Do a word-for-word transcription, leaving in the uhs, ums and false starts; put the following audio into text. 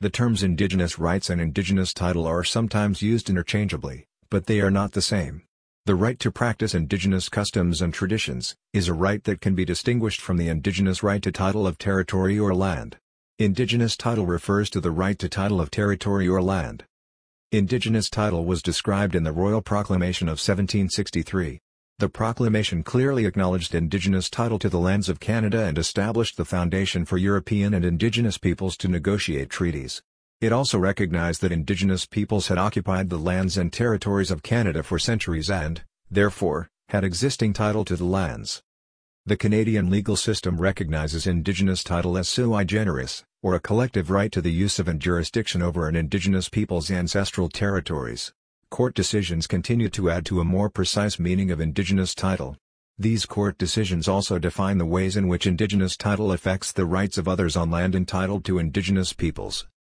The terms indigenous rights and indigenous title are sometimes used interchangeably, but they are not the same. The right to practice indigenous customs and traditions is a right that can be distinguished from the indigenous right to title of territory or land. Indigenous title refers to the right to title of territory or land. Indigenous title was described in the Royal Proclamation of seventeen sixty-three. The proclamation clearly acknowledged indigenous title to the lands of Canada and established the foundation for European and indigenous peoples to negotiate treaties. It also recognized that indigenous peoples had occupied the lands and territories of Canada for centuries and, therefore, had existing title to the lands. The Canadian legal system recognizes indigenous title as sui generis, or a collective right to the use of and jurisdiction over an indigenous people's ancestral territories. Court decisions continue to add to a more precise meaning of indigenous title. These court decisions also define the ways in which indigenous title affects the rights of others on land entitled to indigenous peoples.